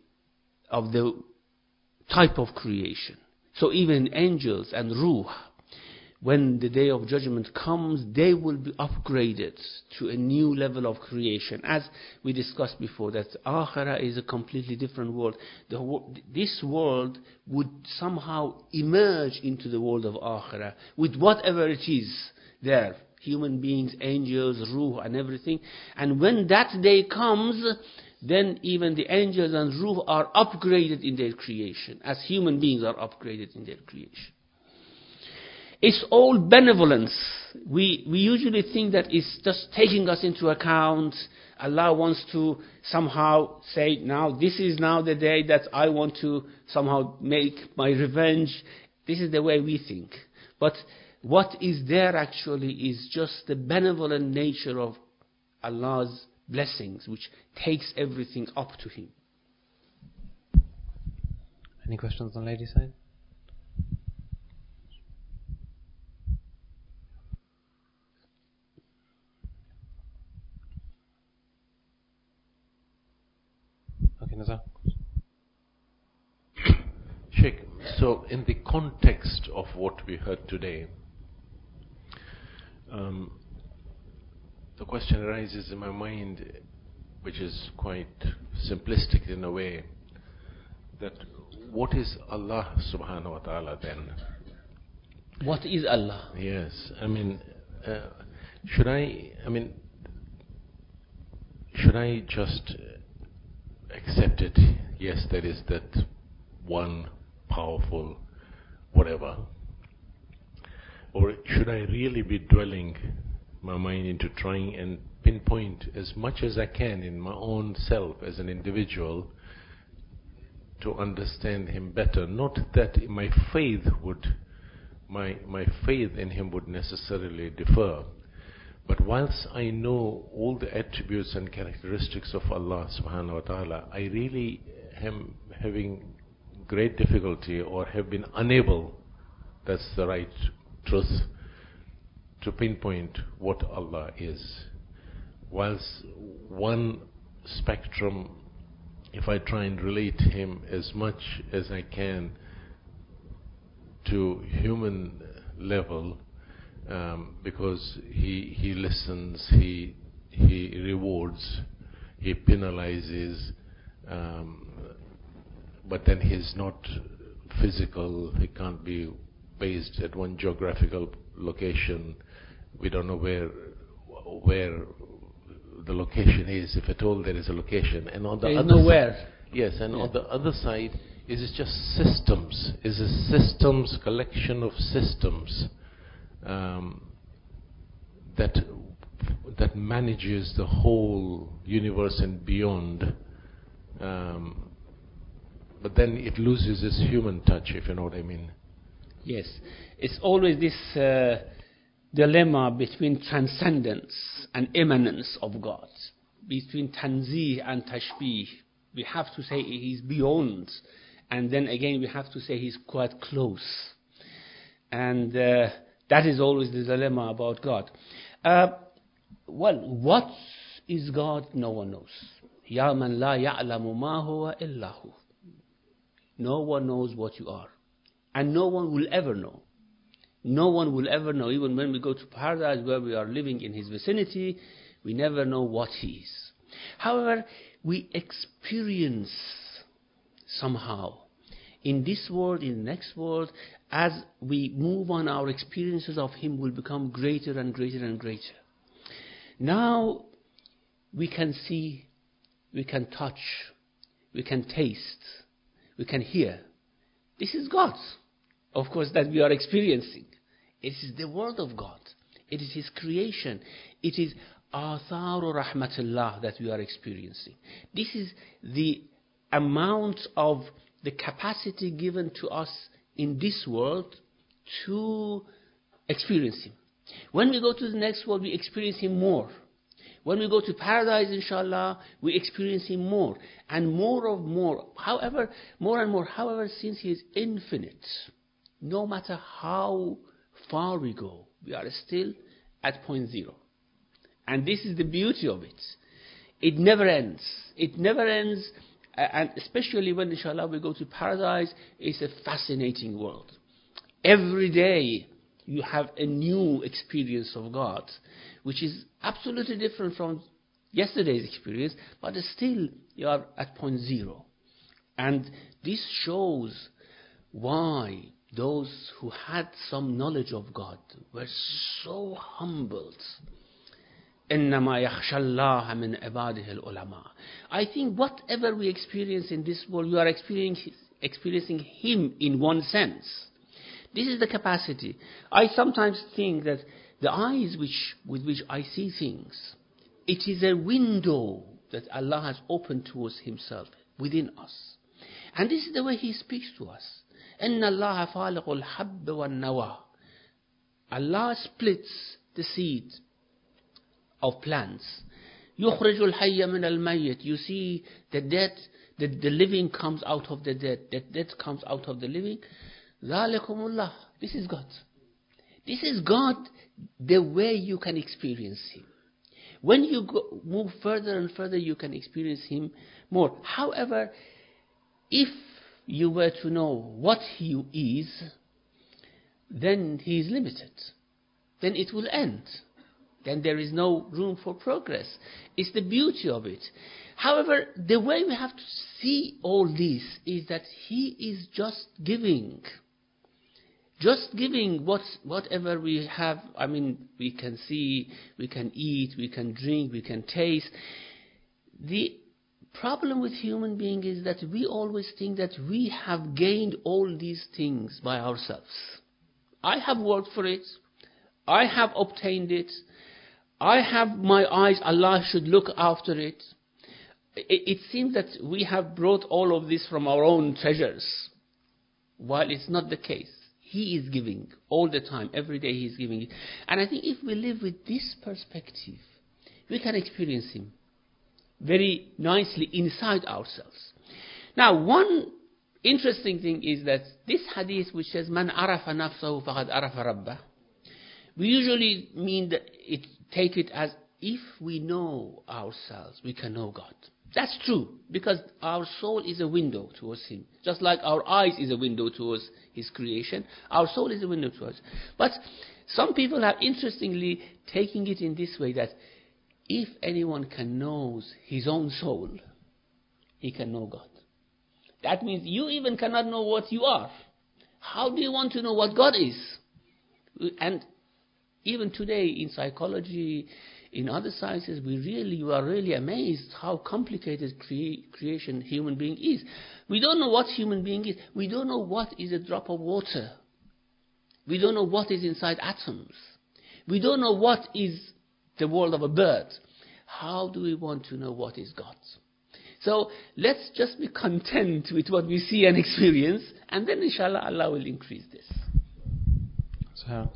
type of creation. So even angels and ruh, when the day of judgment comes, they will be upgraded to a new level of creation. As we discussed before, that Akhirah is a completely different world. This world would somehow emerge into the world of Akhirah with whatever it is there. Human beings, angels, ruh and everything. And when that day comes, then even the angels and ruh are upgraded in their creation, as human beings are upgraded in their creation. It's all benevolence. We usually think that it's just taking us into account. Allah wants to somehow say, now this is now the day that I want to somehow make my revenge. This is the way we think. But what is there actually is just the benevolent nature of Allah's blessings, which takes everything up to him. Any questions on ladies' side? Okay, Nazar. Sheikh, so in the context of what we heard today, the question arises in my mind, which is quite simplistic in a way, that what is Allah subhanahu wa ta'ala then? What is Allah? Yes, I mean, should I just accept it? Yes, there is that one powerful whatever. Or should I really be dwelling my mind into trying and pinpoint as much as I can in my own self as an individual to understand him better? Not that my faith in him would necessarily differ, But whilst I know all the attributes and characteristics of Allah subhanahu wa ta'ala, I really am having great difficulty, or have been unable, that's the right truth, to pinpoint what Allah is. Whilst one spectrum, if I try and relate Him as much as I can to human level, because he listens, he rewards, he penalizes, but then he's not physical, he can't be based at one geographical location. We don't know where the location is, if at all there is a location. And on the there is other nowhere. side, yes, and on the other side is it just systems, is a systems, collection of systems that manages the whole universe and beyond, but then it loses its human touch, if you know what I mean. Yes, it's always this dilemma between transcendence and immanence of God, between tanzih and tashbih. We have to say He's beyond, and then again we have to say He's quite close, and that is always the dilemma about God. Well, what is God? No one knows. Ya man la ya'lamu ma huwa illa hu. No one knows what you are, and no one will ever know. No one will ever know. Even when we go to paradise, where we are living in His vicinity, we never know what He is. However, we experience somehow in this world, in the next world, as we move on, our experiences of Him will become greater and greater and greater. Now we can see, we can touch, we can taste, we can hear. This is God, of course, that we are experiencing. It is the Word of God. It is His creation. It is Atharu Rahmatullah that we are experiencing. This is the amount of the capacity given to us in this world to experience Him. When we go to the next world, we experience Him more. When we go to paradise, inshallah, we experience Him more. And more and more. However, since He is infinite, no matter how far we go, we are still at point zero. And this is the beauty of it. It never ends. It never ends. And especially when, inshallah, we go to paradise, it's a fascinating world. Every day you have a new experience of God, which is absolutely different from yesterday's experience, but still you are at point zero. And this shows why those who had some knowledge of God were so humbled. إِنَّمَا يَخْشَى اللَّهَ مِنْ عِبَادِهِ الْعُلَمَاءِ. I think whatever we experience in this world, you are experiencing Him in one sense. This is the capacity. I sometimes think that the eyes with which I see things, it is a window that Allah has opened towards Himself within us. And this is the way He speaks to us. إِنَّ اللَّهَ فَالِقُ الْحَبِّ وَالنَّوَى. Allah splits the seed of plants. يُخْرِجُ الْحَيَّ مِنَ الْمَيِّتِ. You see the dead, the living comes out of the dead. The dead comes out of the living. ذَلِكُمُ اللَّهِ. This is God. This is God, the way you can experience Him. When you move further and further, you can experience Him more. However, if you were to know what He is, then He is limited. Then it will end. Then there is no room for progress. It's the beauty of it. However, the way we have to see all this is that He is just giving. Just giving whatever we have. I mean, we can see, we can eat, we can drink, we can taste. The problem with human being is that we always think that we have gained all these things by ourselves. I have worked for it. I have obtained it. I have my eyes. Allah should look after it. It seems that we have brought all of this from our own treasures, while it's not the case. He is giving all the time, every day He is giving it. And I think if we live with this perspective, we can experience Him very nicely inside ourselves. Now, one interesting thing is that this hadith which says, "Man arafa nafsahu faqad arafa rabbah," we usually mean that take it as if we know ourselves, we can know God. That's true, because our soul is a window towards Him. Just like our eyes is a window towards His creation, our soul is a window towards. But some people have interestingly taken it in this way, that if anyone can know his own soul, he can know God. That means you even cannot know what you are. How do you want to know what God is? And even today in psychology, in other sciences, you are really amazed how complicated creation human being is. We don't know what human being is. We don't know what is a drop of water. We don't know what is inside atoms. We don't know what is the world of a bird. How do we want to know what is God? So let's just be content with what we see and experience, and then inshallah Allah will increase this. So,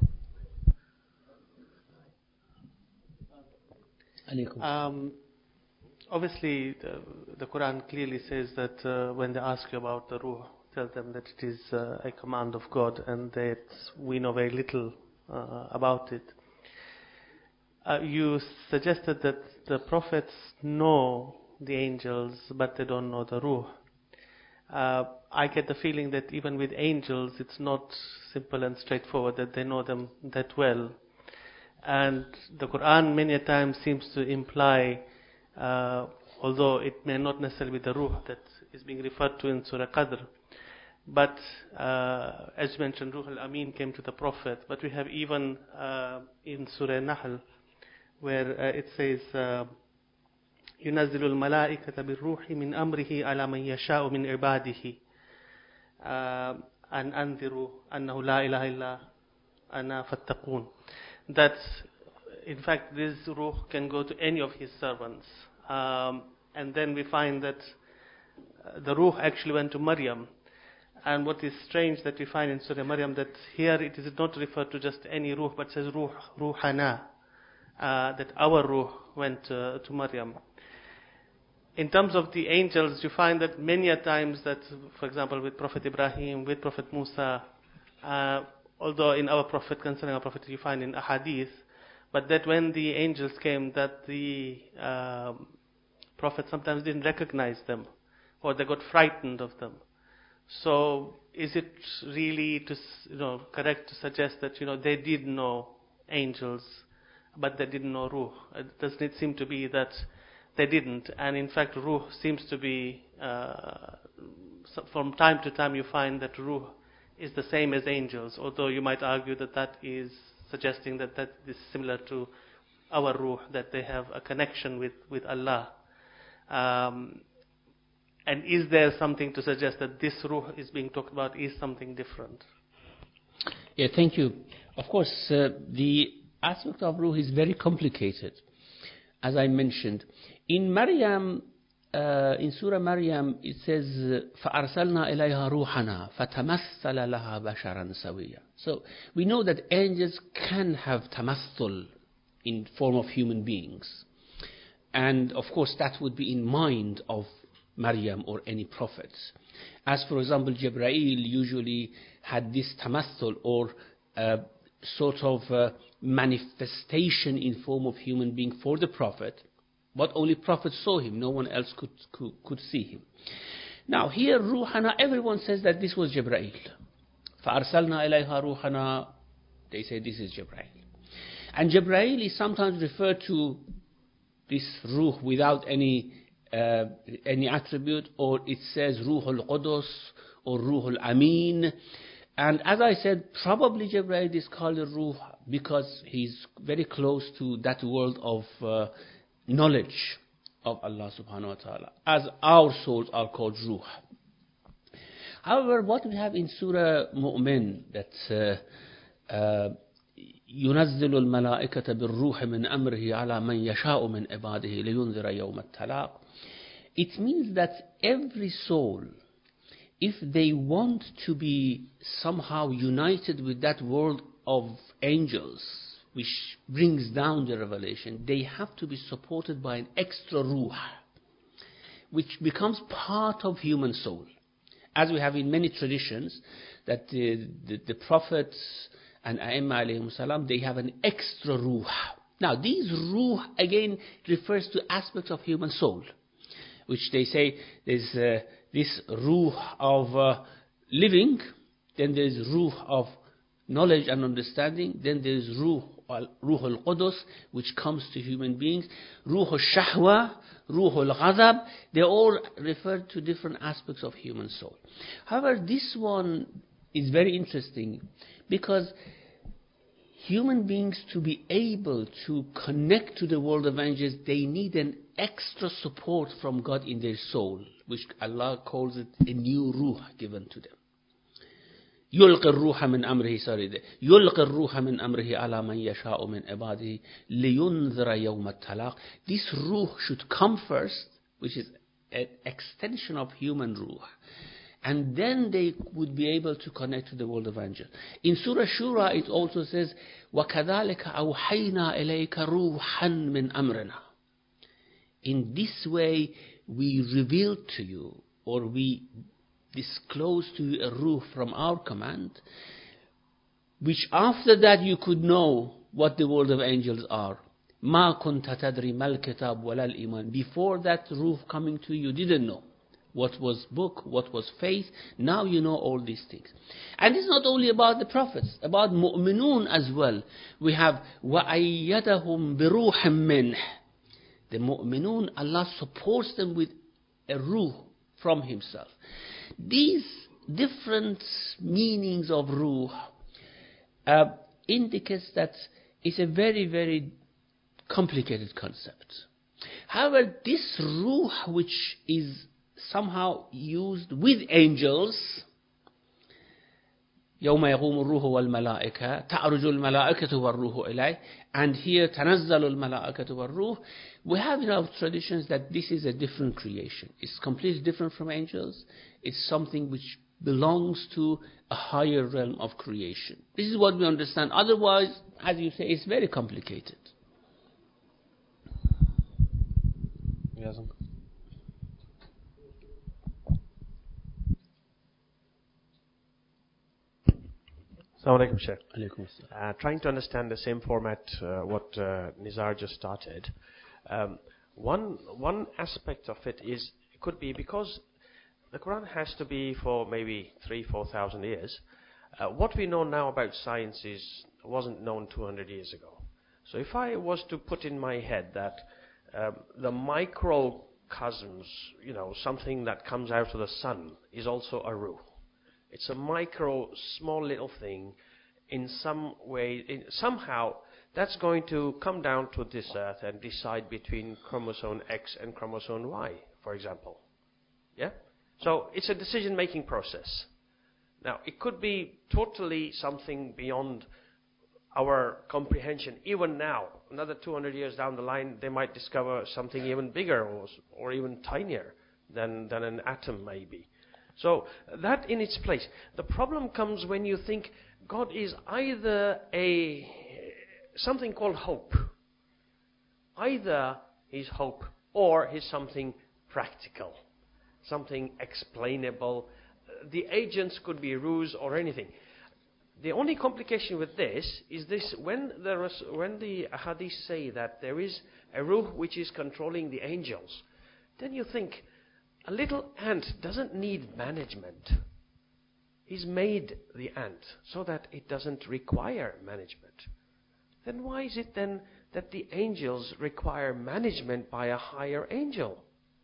obviously, the Quran clearly says that when they ask you about the ruh, tell them that it is a command of God and that we know very little about it. You suggested that the prophets know the angels, but they don't know the ruh. I get the feeling that even with angels, it's not simple and straightforward that they know them that well. And the Quran many a times seems to imply, although it may not necessarily be the ruh that is being referred to in Surah Qadr, but as you mentioned, Ruh al-Amin came to the Prophet. But we have even in Surah Nahl, where it says, يُنَزِّلُ الْمَلَائِكَةَ بِالرُّوحِ مِنْ أَمْرِهِ عَلَى مَنْ يَشَاءُ مِنْ عِبَادِهِ أَنْ أَنذِرُوا أَنَّهُ لَا إِلَهَ إِلَّا أَنَا فَاتَّقُونَ. That, in fact, this ruh can go to any of His servants. And then we find that the ruh actually went to Maryam. And what is strange that we find in Surah Maryam, that here it is not referred to just any ruh, but says ruhana, that our ruh went to Maryam. In terms of the angels, you find that many a times that, for example, with Prophet Ibrahim, with Prophet Musa, although in our Prophet, concerning our Prophet, you find in ahadith, but that when the angels came, that the Prophet sometimes didn't recognize them, or they got frightened of them. So, is it really correct to suggest that they did know angels, but they didn't know ruh? Doesn't it seem to be that they didn't? And in fact, ruh seems to be, from time to time, you find that ruh is the same as angels. Although you might argue that that is suggesting that is similar to our ruh, that they have a connection with Allah. And is there something to suggest that this ruh is being talked about is something different? Yeah, thank you. Of course, the aspect of ruh is very complicated, as I mentioned. In Maryam, in Surah Maryam, it says, فَأَرْسَلْنَا إِلَيْهَا رُوحَنَا فَتَمَثَّلَ لَهَا بَشَرًا سَوِيًّا. So we know that angels can have tamathul in form of human beings. And of course, that would be in mind of Maryam or any prophets. As for example, Jibreel usually had this tamathul, or sort of manifestation in form of human being for the prophet, but only prophets saw him, no one else could see him. Now here, Ruhana, everyone says that this was Jibreel. فَأَرْسَلْنَا إِلَيْهَا رُوحَنَا, they say this is Jibreel. And Jibreel is sometimes referred to this ruh without any attribute, or it says Ruhul Qudus or Ruhul Amin. And as I said, probably Jibreel is called a ruh because he's very close to that world of knowledge of Allah subhanahu wa ta'ala, as our souls are called ruh. However, what we have in Surah Mu'min, that ينزل الملائكة بالروح من أمره على من يشاء من عباده لينذر يوم التلاق. It means that every soul if they want to be somehow united with that world of angels, which brings down the revelation, they have to be supported by an extra ruh, which becomes part of human soul. As we have in many traditions, that the prophets and A'imma alayhim salam, they have an extra ruh. Now, these ruh, again, refers to aspects of human soul, which they say there's this ruh of living, then there's ruh of knowledge and understanding, then there's ruh al-Qudus, which comes to human beings, ruh al-Shahwa, ruh al-Ghadab. They all refer to different aspects of human soul. However, this one is very interesting because human beings, to be able to connect to the world of angels, they need an extra support from God in their soul, which Allah calls it a new ruh given to them. يلقي الروح من أمره يلقي الروح من أمره على من يشاء من عباده لينذر يوم التلاق. This ruh should come first, which is an extension of human ruh, and then they would be able to connect to the world of angels. In Surah Shura, it also says, وَكَذَلِكَ أَوْحَيْنَا إِلَيْكَ رُوحًا مِّنْ أَمْرِنَا. In this way, we revealed to you, or we disclosed to you a ruh from our command, which after that you could know what the world of angels are. مَا كُنْتَ تَدْرِي مَا الْكِتَابُ وَلَا الْإِيمَانِ. Before that ruh coming to you, you didn't know what was book, what was faith. Now you know all these things. And it's not only about the prophets, about mu'minun as well. We have وَأَيَّدَهُمْ بِرُوحٍ مِّنْهِ. The mu'minun, Allah supports them with a ruh from Himself. These different meanings of ruh indicates that it's a very, very complicated concept. However, this ruh, which is somehow used with angels, يوم يقوم الروح والملائكة تعرج الملائكة والروح إليه, and here تنزل الملائكة والروح. We have in our traditions that this is a different creation. It's completely different from angels. It's something which belongs to a higher realm of creation. This is what we understand. Otherwise, as you say, it's very complicated. Yes. Assalamu alaikum, Sheikh. Alaikum assalam. Trying to understand the same format what Nizar just started. One aspect of it is, it could be because the Quran has to be for maybe 3,000-4,000 years. What we know now about science wasn't known 200 years ago. So if I was to put in my head that the microcosms, something that comes out of the sun is also a ruh. It's a micro, small little thing. In some way, somehow, that's going to come down to this earth and decide between chromosome X and chromosome Y, for example. Yeah? So it's a decision-making process. Now, it could be totally something beyond our comprehension. Even now, another 200 years down the line, they might discover something even bigger or even tinier than an atom, maybe. So that in its place. The problem comes when you think God is either something called hope. Either He's hope or He's something practical, something explainable. The agents could be ruse or anything. The only complication with this is when the hadith say that there is a ruh which is controlling the angels, then you think, a little ant doesn't need management. He's made the ant so that it doesn't require management. Then why is it then that the angels require management by a higher angel?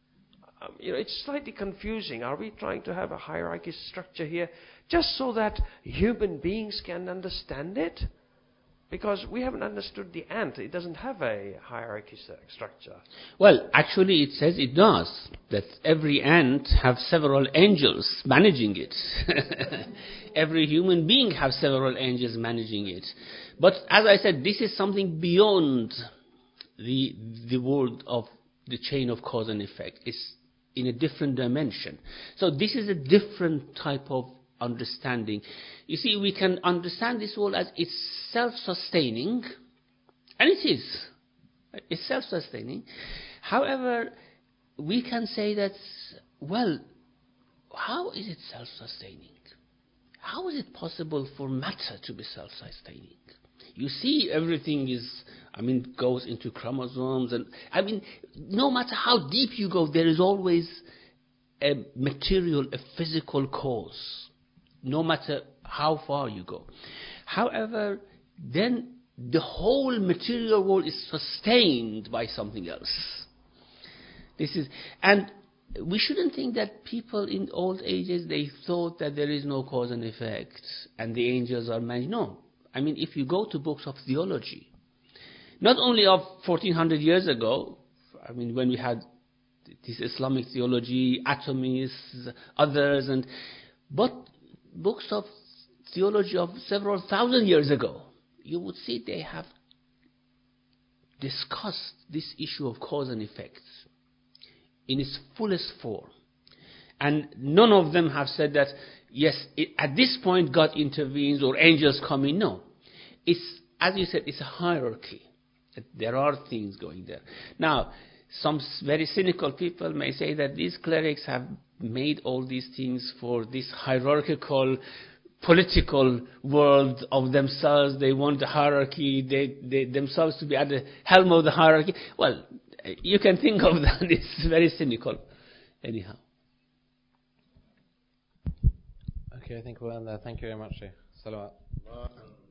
It's slightly confusing. Are we trying to have a hierarchy structure here just so that human beings can understand it? Because we haven't understood the ant. It doesn't have a hierarchy structure. Well, actually it says it does. That every ant have several angels managing it. Every human being have several angels managing it. But as I said, this is something beyond the world of the chain of cause and effect. It's in a different dimension. So this is a different type of understanding. You see, we can understand this world as it's self-sustaining, and it is. It's self-sustaining. However, we can say that, well, how is it self-sustaining? How is it possible for matter to be self-sustaining? You see, everything goes into chromosomes, and no matter how deep you go, there is always a material, a physical cause, no matter how far you go. However, then the whole material world is sustained by something else. And we shouldn't think that people in old ages, they thought that there is no cause and effect, and the angels are man. No. If you go to books of theology, not only of 1400 years ago, when we had this Islamic theology, atomists, others, but books of theology of several thousand years ago, you would see they have discussed this issue of cause and effect in its fullest form. And none of them have said that, yes, at this point God intervenes or angels come in. No. It's, as you said, it's a hierarchy. There are things going there. Now, some very cynical people may say that these clerics have made all these things for this hierarchical, political world of themselves. They want the hierarchy, they themselves to be at the helm of the hierarchy. Well, you can think of that. It's very cynical. Anyhow. Okay, I think we'll end there. Thank you very much, Sheikh. Salawat.